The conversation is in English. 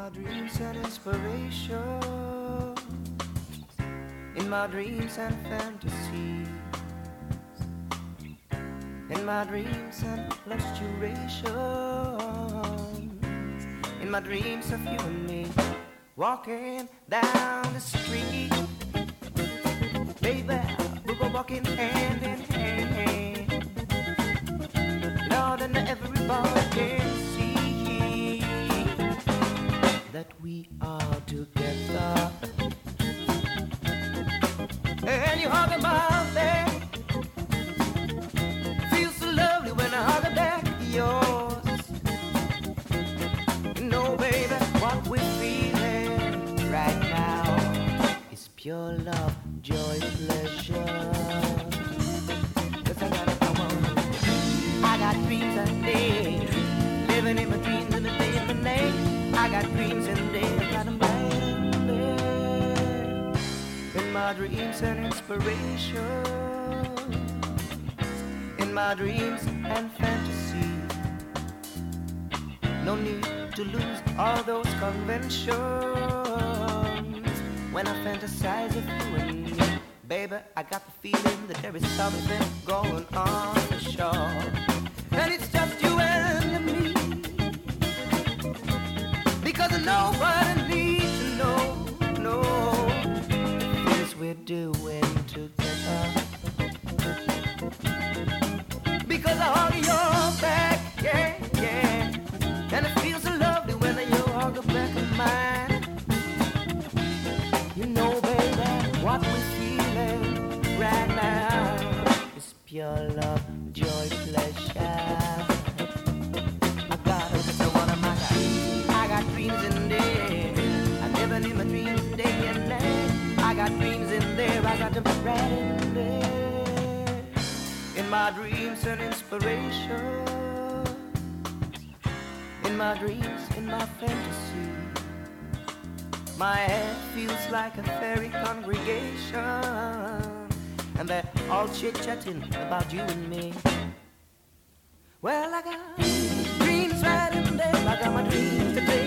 my dreams and inspiration, in my dreams and fantasies, in my dreams and fluctuations, in my dreams of you and me, walking down the street, baby, we go walking hand in hand, Lord, and everybody can see that we are together. And you hug my back, feels so lovely when I hug back yours. You know, baby, what we're feeling right now is pure love, joy, pleasure. 'Cause I got dreams and days, living in my dreams in the day and the night. I got dreams and days, got them right in there. In my dreams and inspiration, in my dreams and fantasy. No need to lose all those conventions when I fantasize of you and me. Baby, I got the feeling that there is something going on for sure. And it's just you and me, because nobody needs to know, no, things we're doing together. Because I hug your back, yeah, yeah, and it feels so lovely when you hug the back of mine. You know, baby, what we're feeling right now is pure love, joy, pleasure. I got dreams in there, I never knew my dreams day and night. I got dreams in there, I got them right in there. In my dreams and inspiration, in my dreams, in my fantasy, my head feels like a fairy congregation, and they're all chit-chatting about you and me. Well, I got dreams right in there, I got my dreams today